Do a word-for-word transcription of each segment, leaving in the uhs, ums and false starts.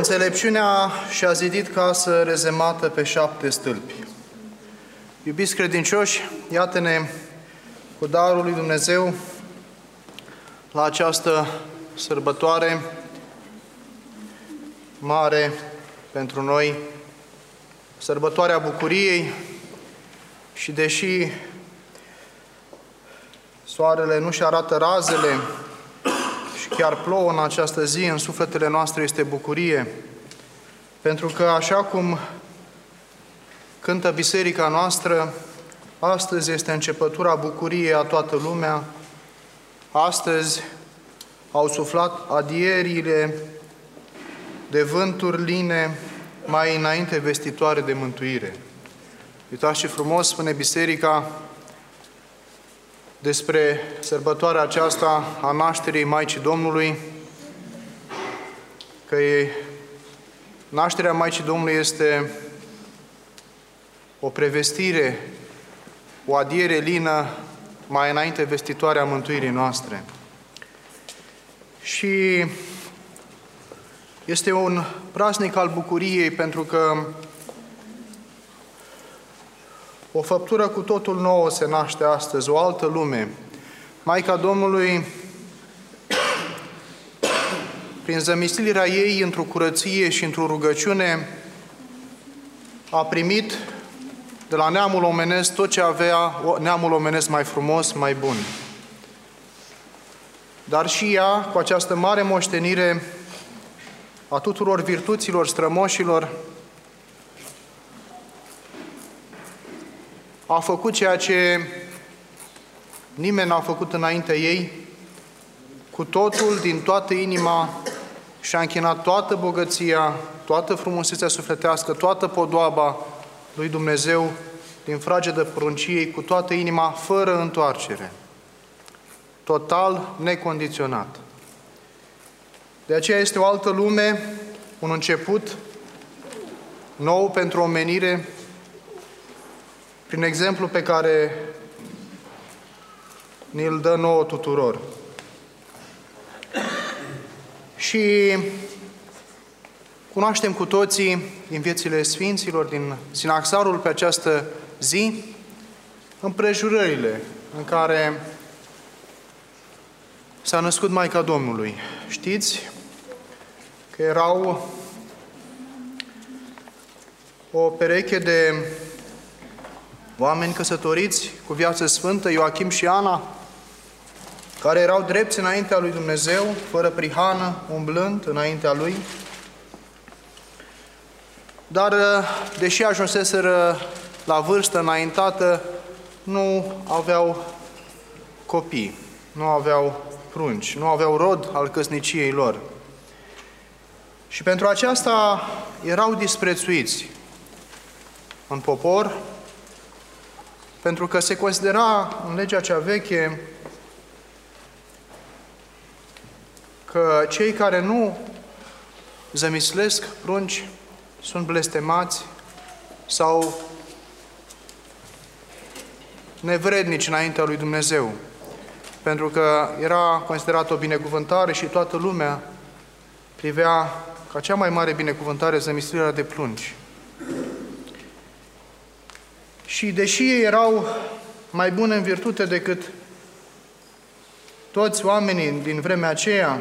Înțelepciunea și-a zidit casă rezemată pe șapte stâlpi. Iubiți credincioși, iată-ne cu darul lui Dumnezeu la această sărbătoare mare pentru noi, sărbătoarea bucuriei, și deși soarele nu-și arată razele și chiar plouă în această zi, în sufletele noastre este bucurie, pentru că așa cum cântă biserica noastră, astăzi este începătura bucuriei a toată lumea, astăzi au suflat adierile de vânturi line, mai înainte vestitoare de mântuire. Uitați ce frumos spune biserica despre sărbătoarea aceasta a nașterii Maicii Domnului, că e, nașterea Maicii Domnului este o prevestire, o adiere lină mai înainte vestitoarea mântuirii noastre. Și este un praznic al bucuriei, pentru că o făptură cu totul nouă se naște astăzi, o altă lume. Maica Domnului, prin zămislirea ei într-o curăție și într-o rugăciune, a primit de la neamul omenesc tot ce avea neamul omenesc mai frumos, mai bun. Dar și ea, cu această mare moștenire a tuturor virtuților strămoșilor, a făcut ceea ce nimeni n-a făcut înaintea ei, cu totul, din toată inima, și-a închinat toată bogăția, toată frumusețea sufletească, toată podoaba lui Dumnezeu, din fragedă prunciei, cu toată inima, fără întoarcere, total necondiționat. De aceea este o altă lume, un început nou pentru omenire, prin exemplu pe care ni-l dă nouă tuturor. Și cunoaștem cu toții din viețile Sfinților, din Sinaxarul pe această zi, împrejurările în care s-a născut Maica Domnului. Știți că erau o pereche de oameni căsătoriți cu viață sfântă, Ioachim și Ana, care erau drepți înaintea lui Dumnezeu, fără prihană, umblând înaintea Lui. Dar, deși ajunseseră la vârstă înaintată, nu aveau copii, nu aveau prunci, nu aveau rod al căsniciei lor. Și pentru aceasta erau disprețuiți în popor, pentru că se considera în legea cea veche că cei care nu zămislesc prunci sunt blestemați sau nevrednici înaintea lui Dumnezeu, pentru că era considerată o binecuvântare și toată lumea privea ca cea mai mare binecuvântare zămislirea de prunci. Și deși ei erau mai buni în virtute decât toți oamenii din vremea aceea,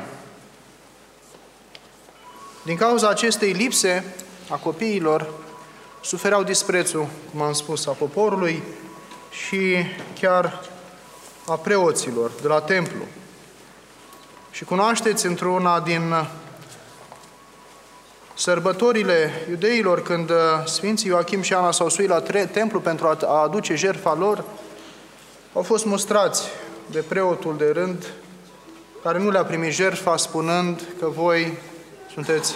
din cauza acestei lipse a copiilor, sufereau disprețul, cum am spus, a poporului și chiar a preoților de la templu. Și cunoașteți într-una din sărbătorile iudeilor, când Sfinții Ioachim și Ana s-au suit la templu pentru a aduce jertfa lor, au fost mustrați de preotul de rând, care nu le-a primit jertfa, spunând că voi sunteți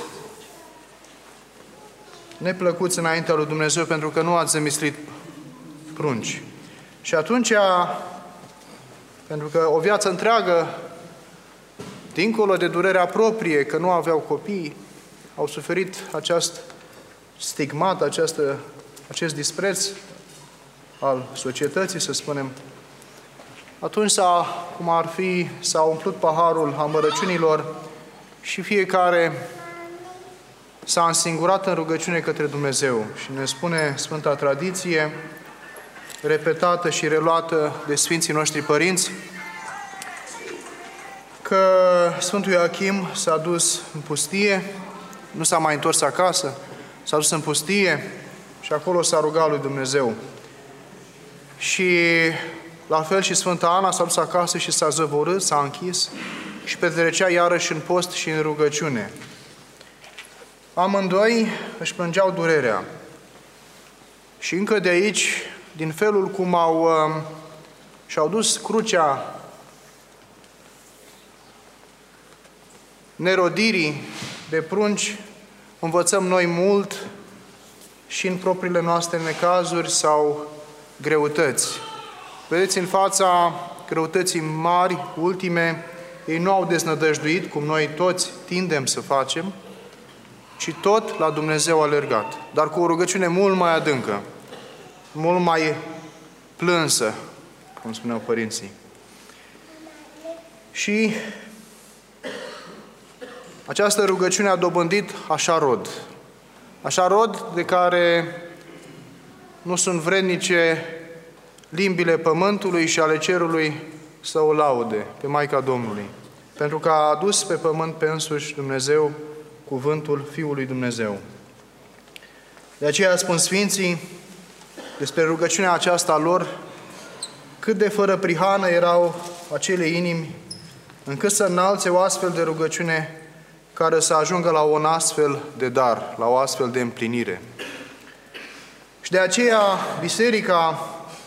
neplăcuți înaintea lui Dumnezeu pentru că nu ați zămislit prunci. Și atunci, pentru că o viață întreagă, dincolo de durerea proprie, că nu aveau copii, au suferit acest stigmat, această, acest dispreț al societății, să spunem, atunci, s-a, cum ar fi, s-a umplut paharul amărăciunilor și fiecare s-a însingurat în rugăciune către Dumnezeu și ne spune Sfânta Tradiție, repetată și reluată de Sfinții noștri părinți, că Sfântul Ioachim s-a dus în pustie, nu s-a mai întors acasă, s-a dus în pustie și acolo s-a rugat lui Dumnezeu. Și la fel și Sfânta Ana s-a dus acasă și s-a zăvorât, s-a închis și petrecea iarăși în post și în rugăciune. Amândoi își plângeau durerea. Și încă de aici, din felul cum au, uh, și-au dus crucea nerodirii de prunci, învățăm noi mult și în propriile noastre necazuri sau greutăți. Vedeți, în fața greutății mari, ultime, ei nu au deznădăjduit, cum noi toți tindem să facem, ci tot la Dumnezeu au alergat, dar cu o rugăciune mult mai adâncă, mult mai plânsă, cum spuneau părinții. Și această rugăciune a dobândit așa rod. Așa rod de care nu sunt vrednice limbile pământului și ale cerului să o laude pe Maica Domnului, pentru că a adus pe pământ pe însuși Dumnezeu cuvântul Fiului Dumnezeu. De aceea spun Sfinții despre rugăciunea aceasta lor, cât de fără prihană erau acele inimi, încât să înalțe o astfel de rugăciune care să ajungă la un astfel de dar, la o astfel de împlinire. Și de aceea Biserica,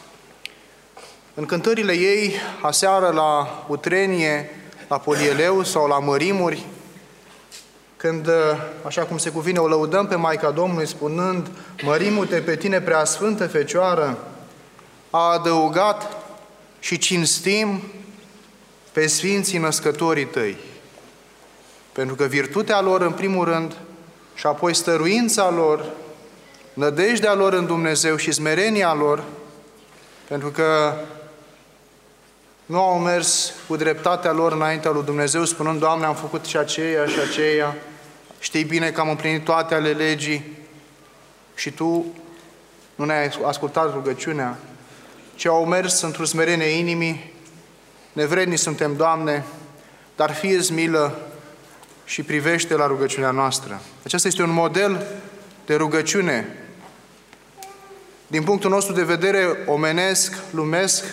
în cântările ei, aseară la utrenie, la polieleu sau la mărimuri, când, așa cum se cuvine, o lăudăm pe Maica Domnului spunând: mărimu-te pe tine, Preasfântă Fecioară, a adăugat: și cinstim pe Sfinții Născătorii tăi. Pentru că virtutea lor, în primul rând, și apoi stăruința lor, nădejdea lor în Dumnezeu și smerenia lor, pentru că nu au mers cu dreptatea lor înaintea lui Dumnezeu, spunând: Doamne, am făcut și aceea și aceea, știi bine că am împlinit toate ale legii și Tu nu ne-ai ascultat rugăciunea, ci au mers într-o smerenie inimii: nevredni suntem, Doamne, dar fie-ți milă și privește la rugăciunea noastră. Acesta este un model de rugăciune. Din punctul nostru de vedere omenesc, lumesc,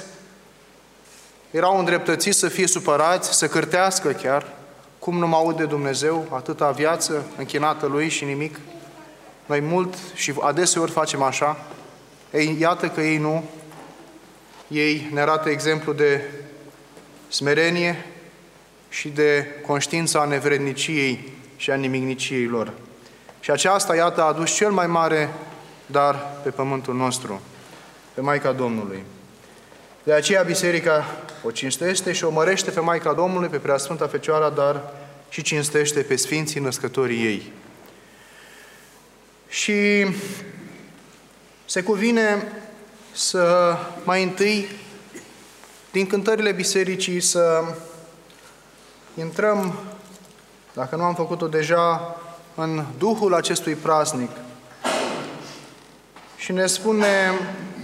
erau îndreptățiți să fie supărați, să cârtească chiar, cum nu mă aude Dumnezeu, atâta viață închinată Lui și nimic. Noi mult și adeseori facem așa. Ei, iată că ei nu. Ei ne arată exemplu de smerenie și de conștiința a nevredniciei și a nimicniciei lor. Și aceasta, iată, a adus cel mai mare dar pe pământul nostru, pe Maica Domnului. De aceea Biserica o cinstește și o mărește pe Maica Domnului, pe Preasfânta Fecioară, dar și cinstește pe Sfinții Născătorii ei. Și se cuvine să mai întâi, din cântările Bisericii, să intrăm, dacă nu am făcut-o deja, în Duhul acestui praznic. Și ne spune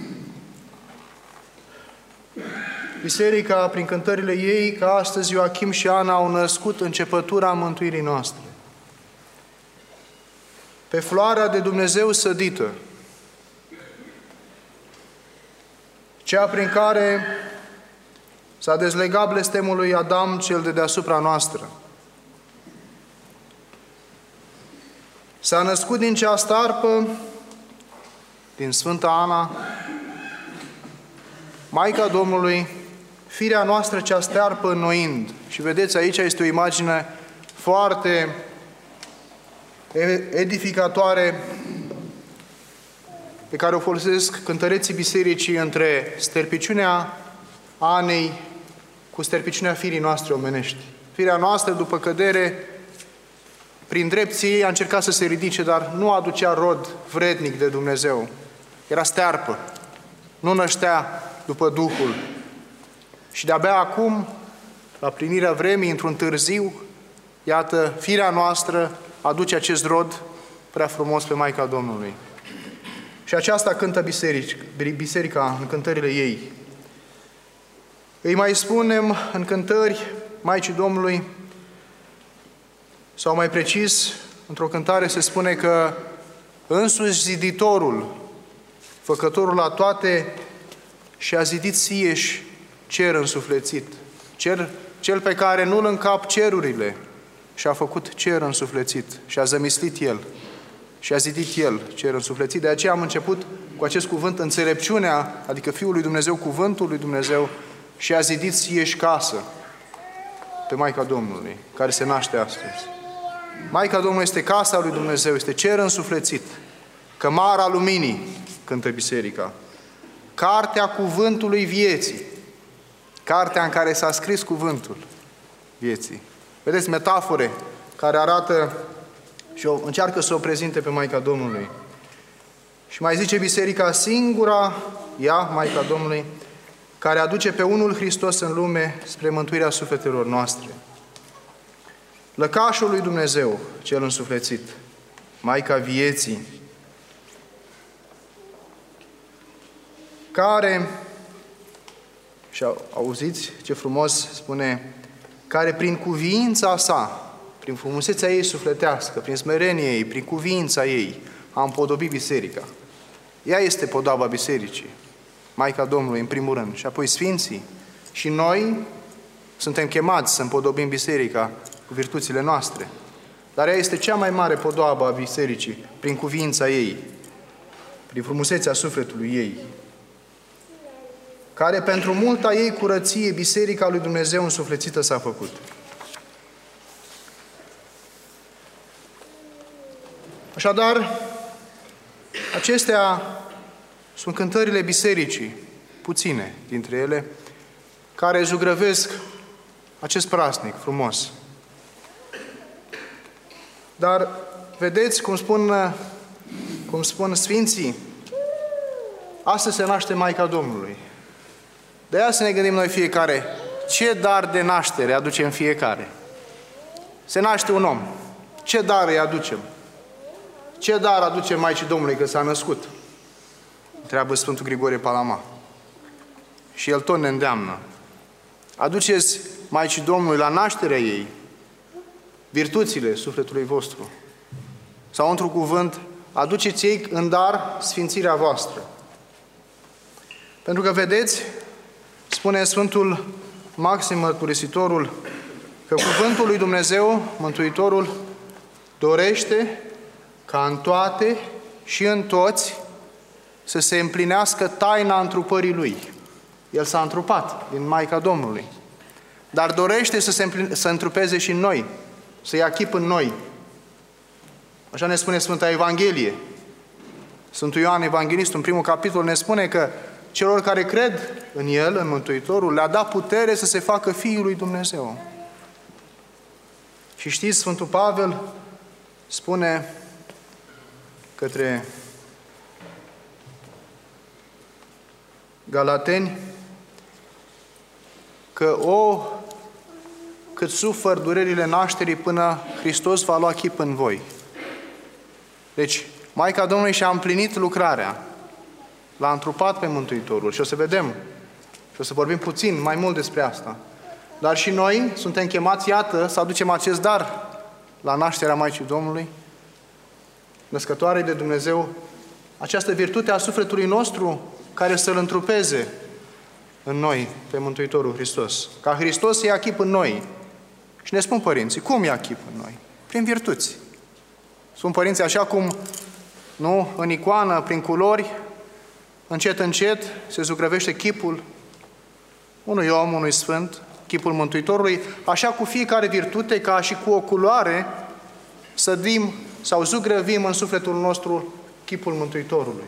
Biserica, prin cântările ei, că astăzi Ioachim și Ana au născut începătura mântuirii noastre. Pe floarea de Dumnezeu sădită, cea prin care s-a dezlegat blestemul lui Adam, cel de deasupra noastră. S-a născut din cea starpă, din Sfânta Ana, Maica Domnului, firea noastră cea stearpă înnoind. Și vedeți, aici este o imagine foarte edificatoare pe care o folosesc cântăreții Bisericii între sterpiciunea Anei cu sterpiciunea firii noastre omenești. Firea noastră, după cădere, prin drepții ei a încercat să se ridice, dar nu aducea rod vrednic de Dumnezeu. Era stearpă. Nu năștea după Duhul. Și de-abia acum, la plinirea vremii, într-un târziu, iată, firea noastră aduce acest rod prea frumos pe Maica Domnului. Și aceasta cântă biserici, biserica în cântările ei. Îi mai spunem în cântări Maicii Domnului, sau mai precis, într-o cântare se spune că însuși ziditorul, făcătorul la toate, și-a zidit sieși cer însuflețit. Cer, cel pe care nu-l încap cerurile, și-a făcut cer însuflețit, și-a zămislit el, și-a zidit el cer însuflețit. De aceea am început cu acest cuvânt, înțelepciunea, adică Fiul lui Dumnezeu, cuvântul lui Dumnezeu, și-a zidit sieși casă pe Maica Domnului, care se naște astăzi. Maica Domnului este casa lui Dumnezeu, este cer însuflețit, cămara luminii, cântă biserica, cartea cuvântului vieții, cartea în care s-a scris cuvântul vieții. Vedeți metafore care arată și o, încearcă să o prezinte pe Maica Domnului. Și mai zice biserica, singura ea, Maica Domnului, care aduce pe unul Hristos în lume spre mântuirea sufletelor noastre. Lăcașul lui Dumnezeu, cel însuflețit, Maica vieții, care, și auziți ce frumos spune, care prin cuviința sa, prin frumusețea ei sufletească, prin smerenie ei, prin cuviința ei, a împodobit biserica. Ea este podaba bisericii, Maica Domnului, în primul rând, și apoi Sfinții. Și noi suntem chemați să împodobim biserica cu virtuțile noastre. Dar ea este cea mai mare podoabă a bisericii, prin cuviința ei, prin frumusețea sufletului ei, care pentru multa ei curăție biserica lui Dumnezeu însuflețită s-a făcut. Așadar, acestea sunt cântările bisericii, puține dintre ele, care zugrăvesc acest praznic frumos. Dar, vedeți, cum spun, cum spun Sfinții, astăzi se naște Maica Domnului. De aia să ne gândim noi fiecare, ce dar de naștere aducem fiecare? Se naște un om. Ce dar îi aducem? Ce dar aducem Maicii Domnului că s-a născut? Întreabă Sfântul Grigorie Palama. Și el tot ne îndeamnă. Aduceți Maicii Domnului la nașterea ei virtuțile sufletului vostru. Sau într-un cuvânt, aduceți ei în dar sfințirea voastră. Pentru că vedeți, spune Sfântul Maxim Mărturisitorul, că cuvântul lui Dumnezeu, Mântuitorul, dorește ca în toate și în toți să se împlinească taina întrupării Lui. El s-a întrupat din Maica Domnului. Dar dorește să se împline, să întrupeze și în noi, să ia chip în noi. Așa ne spune Sfânta Evanghelie. Sfântul Ioan Evanghelistul, în primul capitol, ne spune că celor care cred în El, în Mântuitorul, le-a dat putere să se facă Fiul lui Dumnezeu. Și știți, Sfântul Pavel spune către Galateni că o, cât sufăr durerile nașterii până Hristos va lua chip în voi. Deci, Maica Domnului și-a împlinit lucrarea. L-a întrupat pe Mântuitorul și o să vedem și o să vorbim puțin mai mult despre asta. Dar și noi suntem chemați, iată, să aducem acest dar la nașterea Maicii Domnului, născătoarei de Dumnezeu, această virtute a sufletului nostru care să-L întrupeze în noi pe Mântuitorul Hristos. Ca Hristos să ia chip în noi. Și ne spun părinții, cum ia chip în noi? Prin virtuți. Spun părinții, așa cum, nu, în icoană, prin culori, încet, încet, se zugrăvește chipul unui om, unui sfânt, chipul Mântuitorului, așa cu fiecare virtute, ca și cu o culoare, sădim sau zugrăvim în sufletul nostru chipul Mântuitorului.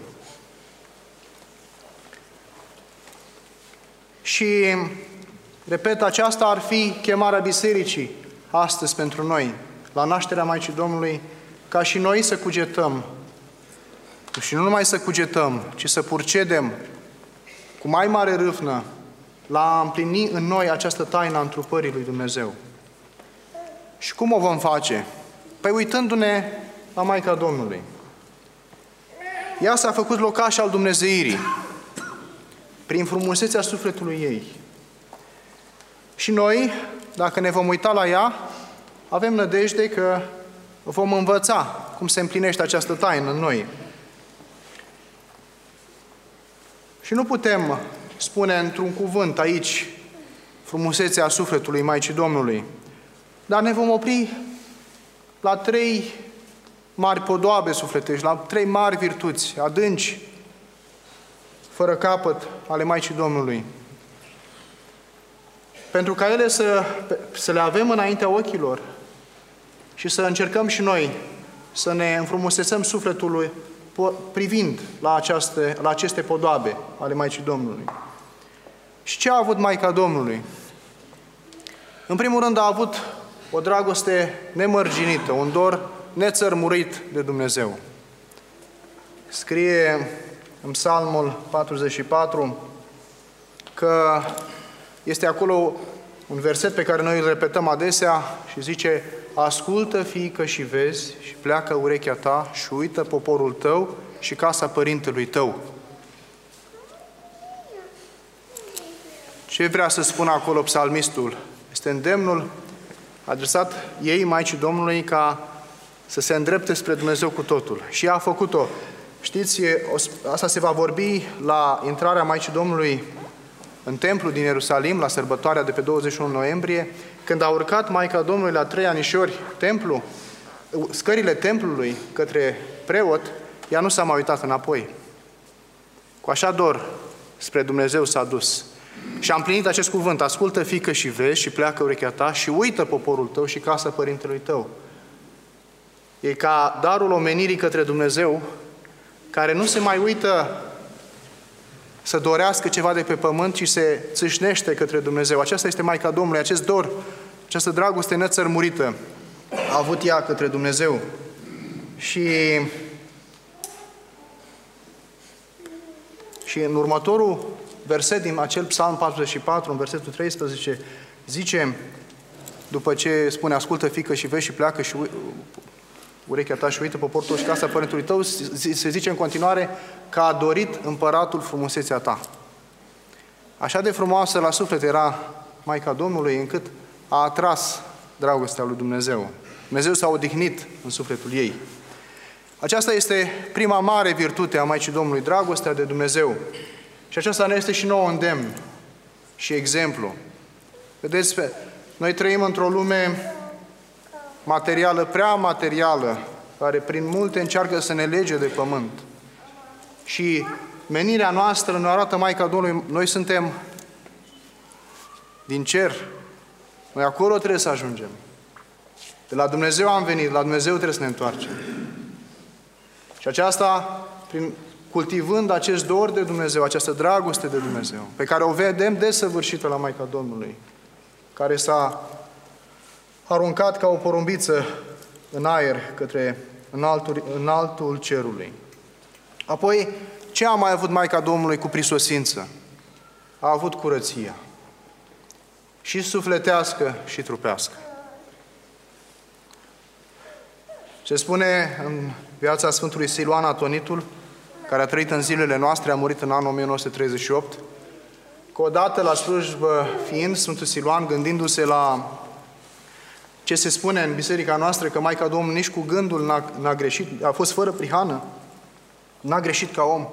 Și, repet, aceasta ar fi chemarea bisericii astăzi pentru noi, la nașterea Maicii Domnului, ca și noi să cugetăm. Și nu numai să cugetăm, ci să purcedem cu mai mare râvnă la a împlini în noi această taină a întrupării lui Dumnezeu. Și cum o vom face? Păi uitându-ne la Maica Domnului. Ea s-a făcut locaș al dumnezeirii, prin frumusețea sufletului ei. Și noi, dacă ne vom uita la ea, avem nădejde că vom învăța cum se împlinește această taină în noi. Și nu putem spune într-un cuvânt aici frumusețea sufletului Maicii Domnului, dar ne vom opri la trei mari podoabe sufletești, la trei mari virtuți, adânci, fără capăt, ale Maicii Domnului. Pentru ca ele să, să le avem înaintea ochilor și să încercăm și noi să ne înfrumusețăm sufletul privind la, aceaste, la aceste podoabe ale Maicii Domnului. Și ce a avut Maica Domnului? În primul rând a avut o dragoste nemărginită, un dor nețărmurit de Dumnezeu. Scrie în Psalmul patruzeci și patru că este acolo un verset pe care noi îl repetăm adesea și zice: ascultă, fiică, și vezi, și pleacă urechea ta și uită poporul tău și casa părintelui tău. Ce vrea să spună acolo psalmistul? Este îndemnul adresat ei, Maicii Domnului, ca să se îndrepte spre Dumnezeu cu totul. Și ea a făcut-o. Știți, asta se va vorbi la intrarea Maicii Domnului în templu din Ierusalim, la sărbătoarea de pe douăzeci și unu noiembrie, când a urcat Maica Domnului la trei anișori templu, scările templului către preot, ea nu s-a mai uitat înapoi. Cu așa dor spre Dumnezeu s-a dus. Și a împlinit acest cuvânt: ascultă, fiică, și vezi, și pleacă urechea ta și uită poporul tău și casa părintelui tău. E ca darul omenirii către Dumnezeu, care nu se mai uită să dorească ceva de pe pământ, ci se țâșnește către Dumnezeu. Aceasta este Maica Domnului, acest dor, această dragoste nețărmurită a avut ea către Dumnezeu. Și, și în următorul verset din acel Psalm patruzeci și patru, în versetul treisprezece, zice, după ce spune: ascultă, fiică, și vezi, și pleacă și urechea ta și uită poporul tău și casa părintului tău, se zice în continuare că a dorit împăratul frumusețea ta. Așa de frumoasă la suflet era Maica Domnului, încât a atras dragostea lui Dumnezeu. Dumnezeu s-a odihnit în sufletul ei. Aceasta este prima mare virtute a Maicii Domnului, dragostea de Dumnezeu. Și aceasta ne este și nouă îndemn și exemplu. Vedeți, noi trăim într-o lume materială, prea materială, care prin multe încearcă să ne lege de pământ. Și menirea noastră ne arată Maica Domnului: noi suntem din cer. Noi acolo trebuie să ajungem. De la Dumnezeu am venit, la Dumnezeu trebuie să ne întoarcem. Și aceasta, prin cultivând acest dor de Dumnezeu, această dragoste de Dumnezeu, pe care o vedem desăvârșită la Maica Domnului, care s-a aruncat ca o porumbiță în aer către înaltul, înaltul cerului. Apoi, ce a mai avut Maica Domnului cu prisosință? A avut curăția. Și sufletească și trupească. Se spune în viața Sfântului Siluan Atonitul, care a trăit în zilele noastre, a murit în anul o mie nouă sute treizeci și opt, că odată la slujbă fiind, Sfântul Siluan, gândindu-se la ce se spune în biserica noastră, că Maica Domnului nici cu gândul n-a, n-a greșit, a fost fără prihană, n-a greșit ca om,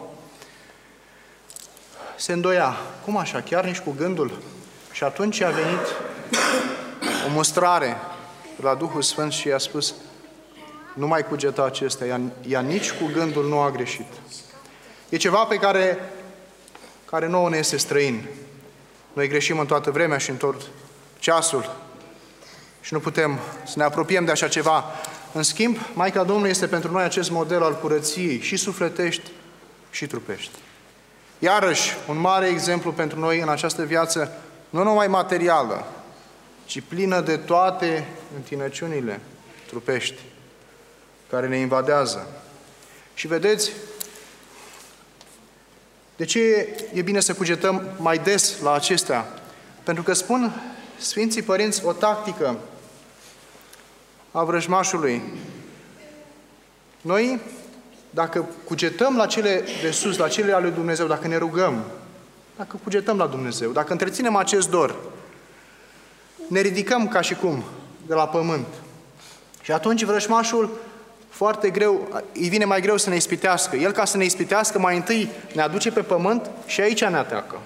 se îndoia. Cum așa? Chiar nici cu gândul? Și atunci a venit o mustrare la Duhul Sfânt și i-a spus: nu mai cugeta acestea, ea, ea nici cu gândul nu a greșit. E ceva pe care, care nouă ne este străin. Noi greșim în toată vremea și în tot ceasul și nu putem să ne apropiem de așa ceva. În schimb, Maica Domnului este pentru noi acest model al curăției, și sufletești și trupești. Iarăși, un mare exemplu pentru noi în această viață, nu numai materială, ci plină de toate întinăciunile trupești care ne invadează. Și vedeți, de ce e bine să cugetăm mai des la acestea? Pentru că spun Sfinții Părinți o tactică a vrăjmașului. Noi, dacă cugetăm la cele de sus, la cele ale lui Dumnezeu, dacă ne rugăm, dacă cugetăm la Dumnezeu, dacă întreținem acest dor, ne ridicăm ca și cum de la pământ. Și atunci vrăjmașul foarte greu, îi vine mai greu să ne ispitească. El, ca să ne ispitească, mai întâi ne aduce pe pământ și aici ne atacă.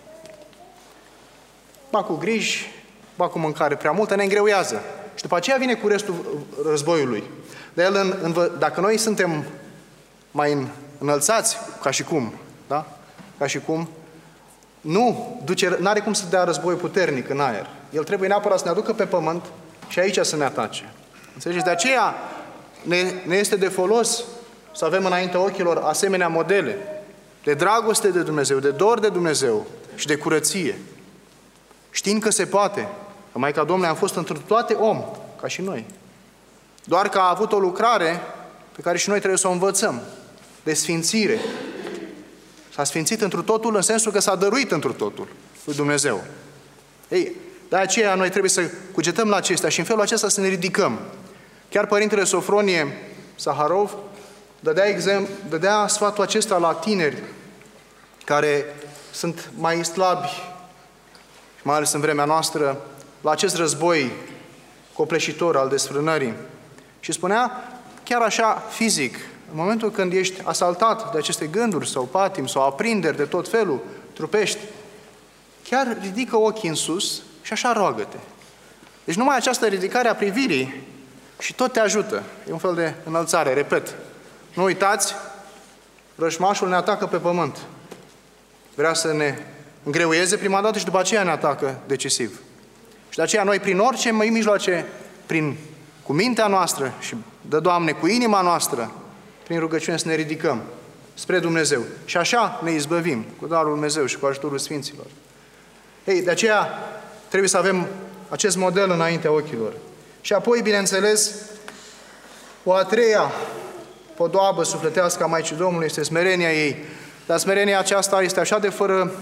Ba cu griji, ba cu mâncare prea multă, ne îngreuiază. Și după aceea vine cu restul războiului. De el, în, în, dacă noi suntem mai înălțați, ca și cum, da? Ca și cum, nu duce, n-are cum să dea război puternic în aer. El trebuie neapărat să ne aducă pe pământ și aici să ne atace. Înțelegeți? De aceea ne, ne este de folos să avem înaintea ochilor asemenea modele de dragoste de Dumnezeu, de dor de Dumnezeu și de curăție. Știind că se poate, că Maica Domnului a fost într toate om, ca și noi. Doar că a avut o lucrare pe care și noi trebuie să o învățăm, de sfințire. S-a sfințit întru totul în sensul că s-a dăruit întru totul lui Dumnezeu. Ei, de aceea noi trebuie să cugetăm la acestea și în felul acesta să ne ridicăm. Chiar Părintele Sofronie Saharov dădea, exemplu, dădea sfatul acesta la tineri care sunt mai slabi, mai ales în vremea noastră, la acest război copleșitor al desfrânării. Și spunea, chiar așa fizic, în momentul când ești asaltat de aceste gânduri sau patim sau aprinderi de tot felul, trupești, chiar ridică ochii în sus și așa roagă-te. Deci numai această ridicare a privirii și tot te ajută. E un fel de înălțare, repet. Nu uitați, rășmașul ne atacă pe pământ. Vrea să ne îngreuieze prima dată și după aceea ne atacă decisiv. Și de aceea noi, prin orice mijloace, prin, cu mintea noastră și, dă Doamne, cu inima noastră, prin rugăciune să ne ridicăm spre Dumnezeu. Și așa ne izbăvim cu darul lui Dumnezeu și cu ajutorul Sfinților. Ei, de aceea trebuie să avem acest model înaintea ochilor. Și apoi, bineînțeles, o a treia podoabă sufletească a Maicii Domnului este smerenia ei. Dar smerenia aceasta este așa de fără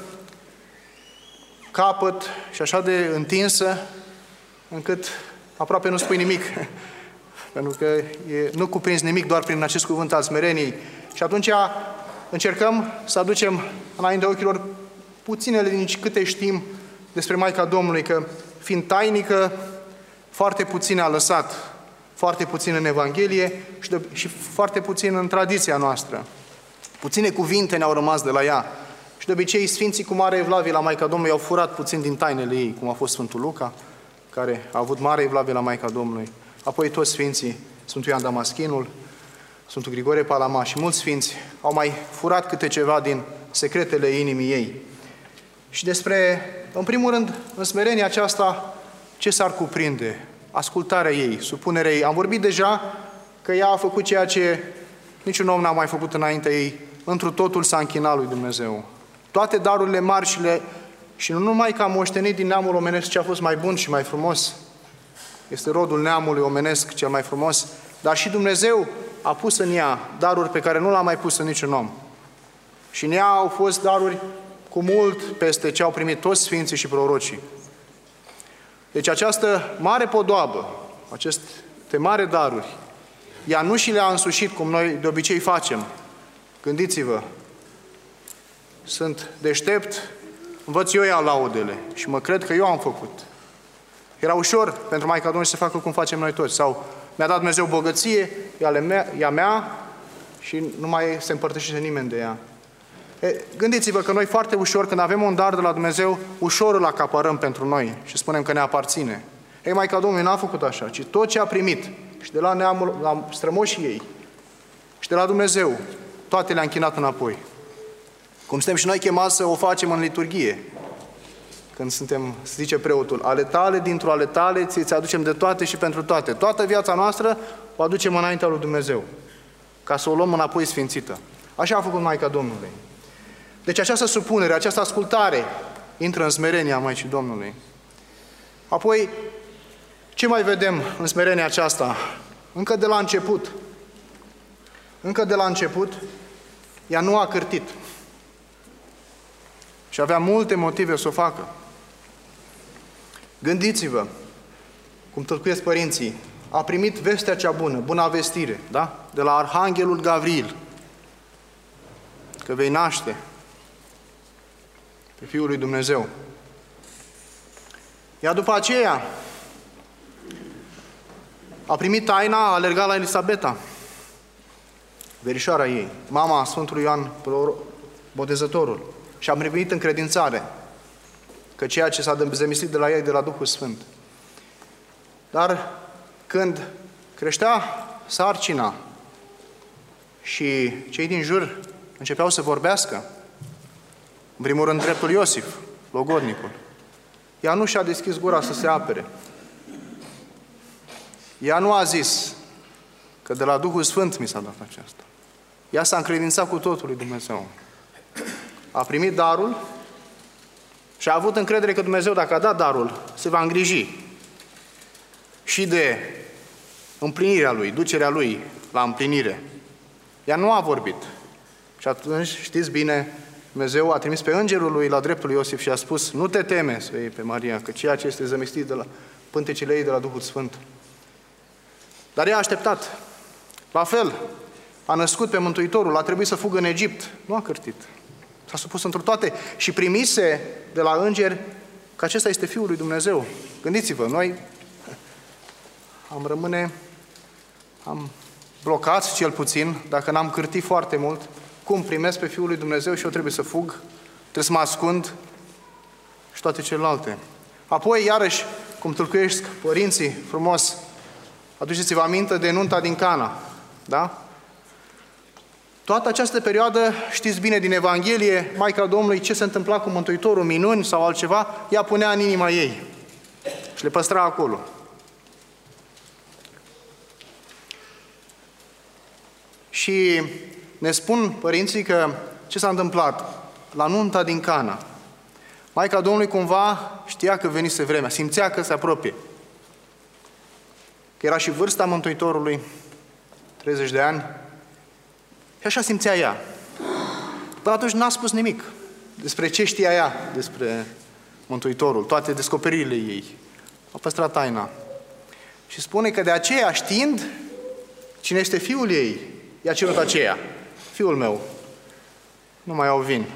capăt și așa de întinsă, încât aproape nu spui nimic. Pentru că e, nu cuprinzi nimic doar prin acest cuvânt al smereniei. Și atunci încercăm să aducem înaintea ochilor puținele din câte știm despre Maica Domnului, că fiind tainică, foarte puțin a lăsat, foarte puțin în Evanghelie și, de, și foarte puțin în tradiția noastră. Puține cuvinte ne-au rămas de la ea. Și de obicei, Sfinții cu mare evlavie la Maica Domnului au furat puțin din tainele ei, cum a fost Sfântul Luca, care a avut mare evlavie la Maica Domnului. Apoi toți Sfinții, Sfântul Ioan Damaschinul, Sfântul Grigore Palama și mulți Sfinți au mai furat câte ceva din secretele inimii ei. Și despre, în primul rând, în smerenia aceasta, ce s-ar cuprinde? Ascultarea ei, supunerea ei. Am vorbit deja că ea a făcut ceea ce niciun om n-a mai făcut înainte ei. Întru totul s-a închinat lui Dumnezeu. Toate darurile mari și, le, și nu numai că a moștenit din neamul omenesc ce a fost mai bun și mai frumos, este rodul neamului omenesc cel mai frumos, dar și Dumnezeu a pus în ea daruri pe care nu l-a mai pus în niciun om. Și în ea au fost daruri cu mult peste ce au primit toți Sfinții și prorocii. Deci această mare podoabă, aceste mari daruri, ea nu și le-a însușit cum noi de obicei facem. Gândiți-vă, sunt deștept, învăț eu ea laudele și mă cred că eu am făcut. Era ușor pentru Maica Domnului să facă cum facem noi toți. Sau mi-a dat Dumnezeu bogăție, e a mea și nu mai se împărtășește nimeni de ea. E, gândiți-vă că noi foarte ușor, când avem un dar de la Dumnezeu, ușor îl acaparăm pentru noi și spunem că ne aparține. Ei, Maica Domnului n-a făcut așa, ci tot ce a primit și de la neamul, la strămoșii ei și de la Dumnezeu, toate le-a închinat înapoi. Cum suntem și noi chemați să o facem în liturghie. Când suntem, se zice preotul, ale tale, dintr-o ale tale, ți-ți aducem de toate și pentru toate. Toată viața noastră o aducem înaintea lui Dumnezeu, ca să o luăm înapoi sfințită. Așa a făcut Maica Domnului. Deci această supunere, această ascultare intră în smerenia Maicii Domnului. Apoi, ce mai vedem în smerenia aceasta? Încă de la început, încă de la început, ea nu a cârtit. Și avea multe motive să o facă. Gândiți-vă cum tâlcuiesc părinții a primit vestea cea bună, buna vestire, da? De la Arhanghelul Gavril, că vei naște pe Fiul lui Dumnezeu. Iar după aceea a primit taina, a alergat la Elisabeta, verișoara ei, mama Sfântului Ioan Botezătorul, și a primit încredințare că ceea ce s-a zămislit de la ei, de la Duhul Sfânt. Dar când creștea sarcina și cei din jur începeau să vorbească, în primul rând dreptul Iosif, logodnicul, ea nu și-a deschis gura să se apere. Ea nu a zis că de la Duhul Sfânt mi s-a dat aceasta. Ea s-a încredințat cu totul lui Dumnezeu. A primit darul și a avut încredere că Dumnezeu, dacă a dat darul, se va îngriji și de împlinirea lui, ducerea lui la împlinire. Ea nu a vorbit. Și atunci, știți bine, Dumnezeu a trimis pe îngerul lui la dreptul lui Iosif și a spus: nu te teme să iei pe Maria, că ceea ce este zămistit de la pântecele ei de la Duhul Sfânt. Dar ea a așteptat. La fel, a născut pe Mântuitorul, a trebuit să fugă în Egipt. Nu a cârtit. S-a supus într toate și primise de la îngeri că acesta este Fiul lui Dumnezeu. Gândiți-vă, noi am rămâne, am blocați cel puțin, dacă n-am cârtit foarte mult, cum primesc pe Fiul lui Dumnezeu și eu trebuie să fug, trebuie să mă ascund și toate celelalte. Apoi, iarăși, cum tâlcuiesc părinții frumos, aduceți-vă aminte de nunta din Cana, da? Toată această perioadă, știți bine din Evanghelie, Maica Domnului, ce se întâmpla cu Mântuitorul, minuni sau altceva, ea punea în inima ei și le păstra acolo. Și ne spun părinții că ce s-a întâmplat la nunta din Cana. Maica Domnului cumva știa că venise vremea, simțea că se apropie. Că era și vârsta Mântuitorului, treizeci de ani, și așa simțea ea. Până atunci n-a spus nimic despre ce știa ea despre Mântuitorul, toate descoperirile ei. A păstrat taina. Și spune că de aceea, știind cine este Fiul ei, i-a cerut aceea: Fiul meu, nu mai au vin.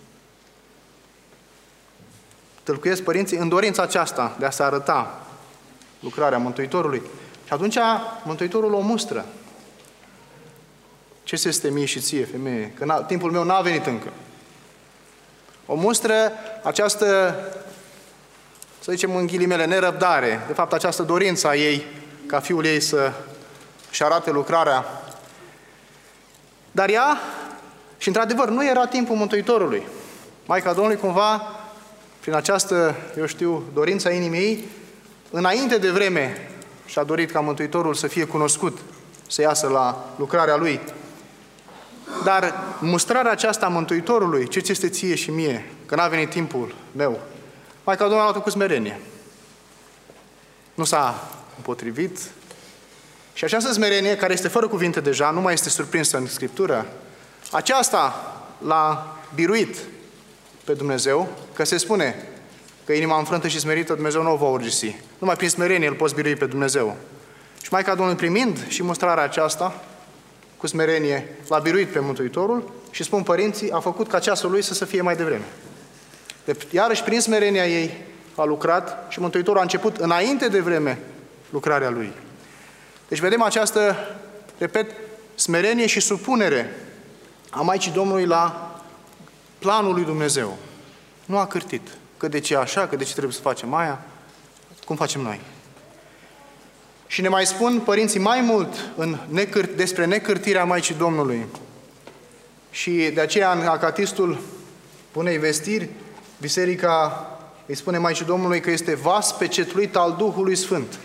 Tâlcuiesc părinții în dorința aceasta de a se arăta lucrarea Mântuitorului. Și atunci Mântuitorul o mustră. Ce este mie și ție, femeie? Că timpul meu n-a venit încă. O mustră această, să zicem în ghilimele, nerăbdare, de fapt această dorință a ei, ca Fiul ei să-și arate lucrarea. Dar ea, și într-adevăr, nu era timpul Mântuitorului. Maica Domnului cumva, prin această, eu știu, dorința inimii ei, înainte de vreme și-a dorit ca Mântuitorul să fie cunoscut, să iasă la lucrarea Lui. Dar mustrarea aceasta a Mântuitorului, ce ți este ție și mie, că n-a venit timpul meu, Maica Domnului a luat-o cu smerenie. Nu s-a împotrivit. Și această smerenie, care este fără cuvinte deja, nu mai este surprinsă în Scriptură, aceasta l-a biruit pe Dumnezeu, că se spune că inima înfrântă și smerită Dumnezeu nu o va urgisi. Numai prin smerenie îl poți birui pe Dumnezeu. Și Maica Domnului, primind și mustrarea aceasta, cu smerenie, l-a biruit pe Mântuitorul și, spun părinții, a făcut ca ceasul lui să se fie mai devreme. De, iarăși, prin smerenia ei, a lucrat și Mântuitorul a început înainte de vreme lucrarea lui. Deci vedem această, repet, smerenie și supunere a Maicii Domnului la planul lui Dumnezeu. Nu a cârtit. Că de ce așa, că de ce trebuie să facem aia, cum facem noi. Și ne mai spun părinții mai mult în necâr- despre necârtirea Maicii Domnului. Și de aceea în Acatistul Bunei Vestiri, Biserica îi spune Maicii Domnului că este vas pecetluit al Duhului Sfânt.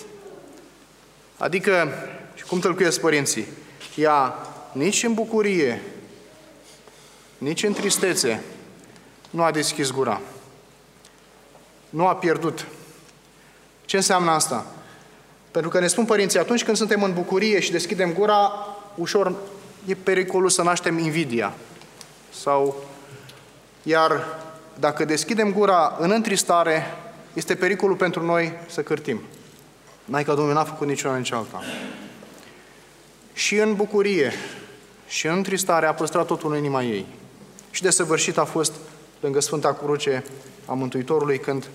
Adică, și cum tălcuiesc părinții, ea nici în bucurie, nici în tristețe nu a deschis gura. Nu a pierdut. Ce înseamnă asta? Pentru că ne spun părinții, atunci când suntem în bucurie și deschidem gura, ușor e pericolul să naștem invidia. Sau, iar dacă deschidem gura în întristare, este pericolul pentru noi să cârtim. Maica Domnului n-a făcut nici una, nici alta. Și în bucurie și în întristare a păstrat totul în inima ei. Și desăvârșit a fost lângă Sfânta Cruce a Mântuitorului când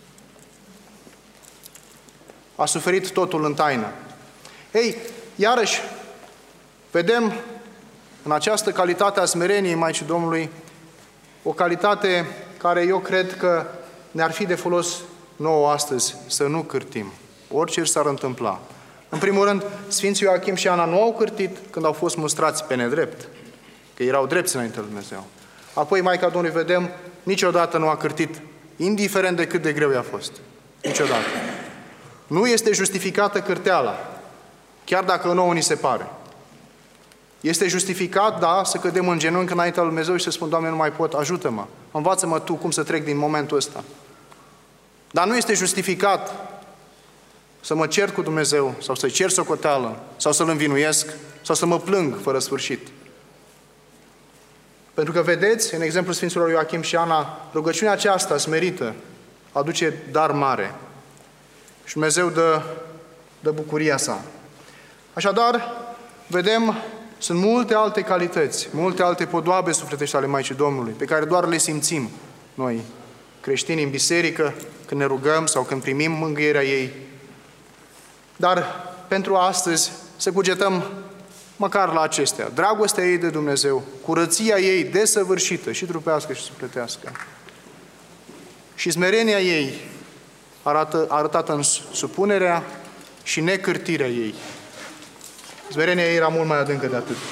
a suferit totul în taină. Ei, iarăși, vedem în această calitate a smereniei Maicii Domnului o calitate care eu cred că ne-ar fi de folos nouă astăzi, să nu cârtim, orice s-ar întâmpla. În primul rând, Sfinții Ioachim și Ana nu au cârtit când au fost mustrați pe nedrept, că erau drepți înainte lui Dumnezeu. Apoi Maica Domnului, vedem, niciodată nu a cârtit, indiferent de cât de greu i-a fost. Niciodată. Nu este justificată cârteala, chiar dacă nouă ni se pare. Este justificat, da, să cădem în genunchi înaintea lui Dumnezeu și să spun, Doamne, nu mai pot, ajută-mă, învață-mă Tu cum să trec din momentul ăsta. Dar nu este justificat să mă cer cu Dumnezeu, sau să-i cer socoteală, sau să-L învinuiesc, sau să mă plâng fără sfârșit. Pentru că, vedeți, în exemplul Sfinților Ioachim și Ana, rugăciunea aceasta smerită aduce dar mare. Și Dumnezeu dă, dă bucuria sa. Așadar, vedem, sunt multe alte calități, multe alte podoabe sufletești ale Maicii Domnului, pe care doar le simțim noi, creștini în biserică, când ne rugăm sau când primim mângâierea ei. Dar pentru astăzi să cugetăm măcar la acestea. Dragostea ei de Dumnezeu, curăția ei desăvârșită, și trupească și sufletească. Și smerenia ei arată, arătată în supunerea și necârtirea ei. Smerenia ei era mult mai adâncă de atât.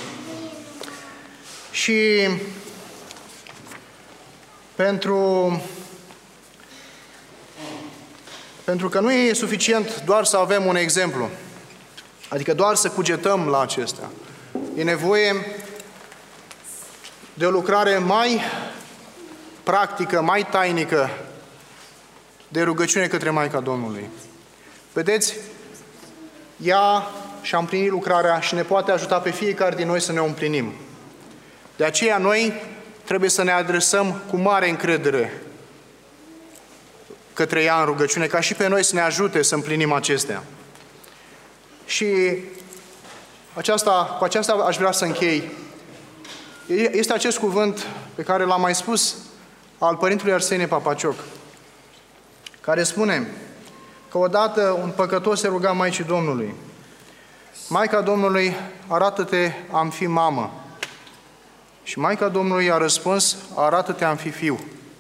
Și pentru, pentru că nu e suficient doar să avem un exemplu, adică doar să cugetăm la acestea. E nevoie de o lucrare mai practică, mai tainică de rugăciune către Maica Domnului. Vedeți, ea și-a împlinit lucrarea și ne poate ajuta pe fiecare din noi să ne o împlinim. De aceea noi trebuie să ne adresăm cu mare încredere către ea în rugăciune, ca și pe noi să ne ajute să împlinim acestea. Și aceasta, cu aceasta aș vrea să închei. Este acest cuvânt pe care l-am mai spus al Părintelui Arsenie Papacioc, care spune că odată un păcătos se ruga Maicii Domnului: Maica Domnului, arată-te a-mi fi mamă. Și Maica Domnului a răspuns: arată-te a-mi fi fiu.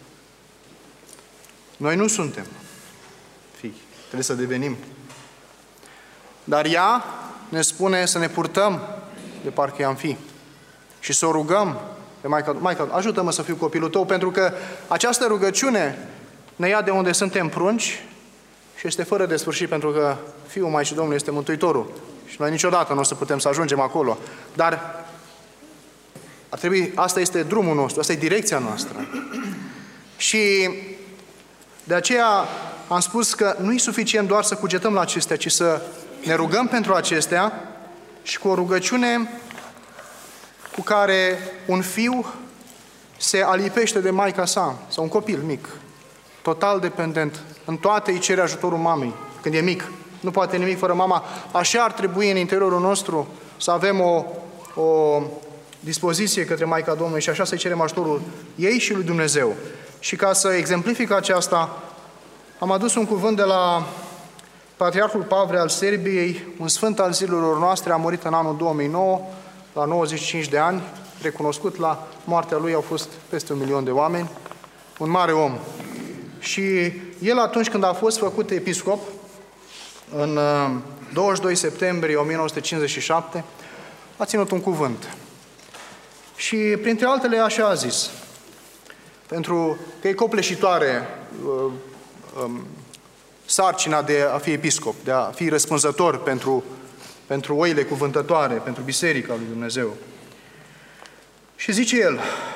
Noi nu suntem fii, trebuie să devenim. Dar ea ne spune să ne purtăm de parcă i-am fi și să o rugăm pe Maica, Maica, ajută-mă să fiu copilul tău, pentru că această rugăciune ne ia de unde suntem prunci și este fără de sfârșit, pentru că Fiul Maicii Domnului este Mântuitorul. Și noi niciodată nu o să putem să ajungem acolo. Dar ar trebui, asta este drumul nostru, asta e direcția noastră. Și de aceea am spus că nu e suficient doar să cugetăm la acestea, ci să ne rugăm pentru acestea și cu o rugăciune cu care un fiu se alipește de maica sa, sau un copil mic, total dependent, în toate îi cere ajutorul mamei, când e mic. Nu poate nimic fără mama. Așa ar trebui în interiorul nostru să avem o, o dispoziție către Maica Domnului și așa să-i cerem ajutorul ei și lui Dumnezeu. Și ca să exemplific aceasta, am adus un cuvânt de la Patriarhul Pavle al Serbiei, un sfânt al zilelor noastre, a murit în anul două mii nouă, la nouăzeci și cinci de ani, recunoscut. La moartea lui au fost peste un milion de oameni, un mare om. Și el, atunci când a fost făcut episcop, în douăzeci și doi septembrie o mie nouă sute cincizeci și șapte, a ținut un cuvânt. Și printre altele așa a zis, pentru că e copleșitoare uh, um, sarcina de a fi episcop, de a fi răspunzător pentru, pentru oile cuvântătoare, pentru Biserica lui Dumnezeu. Și zice el: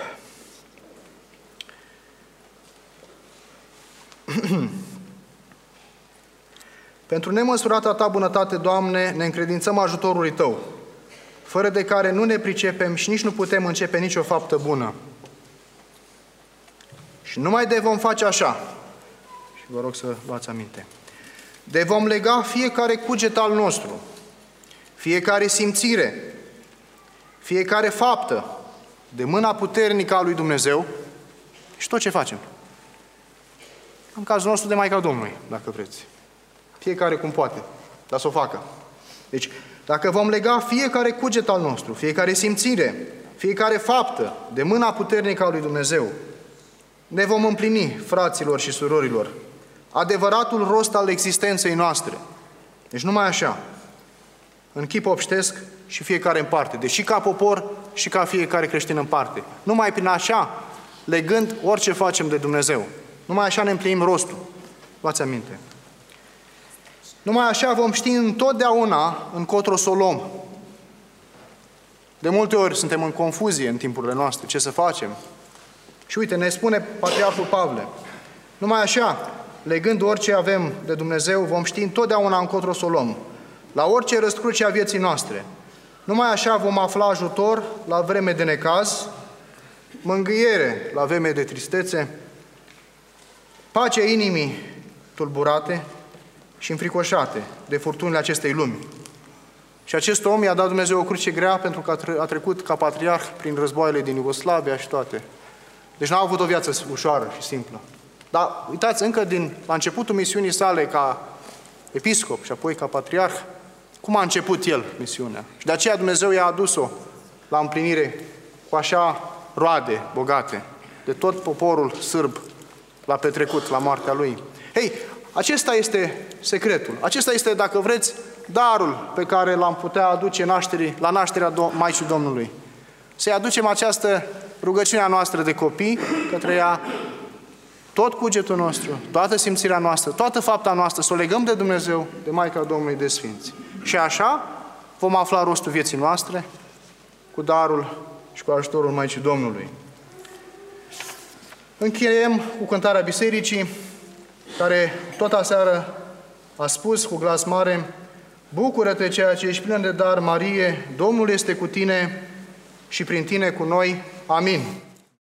pentru nemăsurata Ta bunătate, Doamne, ne încredințăm ajutorului Tău, fără de care nu ne pricepem și nici nu putem începe nicio faptă bună. Și numai de vom face așa, și vă rog să luați aminte, de vom lega fiecare cuget al nostru, fiecare simțire, fiecare faptă de mâna puternică a lui Dumnezeu și tot ce facem. În cazul nostru de Maica Domnului, dacă vreți. Fiecare cum poate, dar să o facă. Deci, dacă vom lega fiecare cuget al nostru, fiecare simțire, fiecare faptă de mâna puternică a lui Dumnezeu, ne vom împlini, fraților și surorilor, adevăratul rost al existenței noastre. Deci numai așa, în chip obștesc și fiecare în parte, deci și ca popor și ca fiecare creștin în parte. Numai prin așa, legând orice facem de Dumnezeu. Numai așa ne împlinim rostul. Luați aminte. Numai așa vom ști întotdeauna încotro să o luăm. De multe ori suntem în confuzie în timpurile noastre, ce să facem. Și uite, ne spune Patriarhul Pavle, numai așa, legând orice avem de Dumnezeu, vom ști întotdeauna încotro să o luăm. La orice răscruce a vieții noastre. Numai așa vom afla ajutor la vreme de necaz, mângâiere la vreme de tristețe, pace inimii tulburate și înfricoșate de furtunile acestei lumi. Și acest om i-a dat Dumnezeu o cruce grea pentru că a trecut ca patriarh prin războaiele din Iugoslavia și toate. Deci n-a avut o viață ușoară și simplă. Dar uitați, încă din la începutul misiunii sale ca episcop și apoi ca patriarh, cum a început el misiunea. Și de aceea Dumnezeu i-a adus-o la împlinire cu așa roade bogate. De tot poporul sârb l-a petrecut la moartea lui. Hei, acesta este secretul. Acesta este, dacă vreți, darul pe care l-am putea aduce nașterii, la nașterea Maicii Domnului. Să-i aducem această rugăciunea noastră de copii către ea, tot cugetul nostru, toată simțirea noastră, toată fapta noastră, să o legăm de Dumnezeu, de Maica Domnului, de Sfinți. Și așa vom afla rostul vieții noastre cu darul și cu ajutorul Maicii Domnului. Încheiem cu cântarea bisericii, care tot aseară a spus cu glas mare: bucură-te, ceea ce ești plin de dar, Marie, Domnul este cu tine și prin tine cu noi. Amin.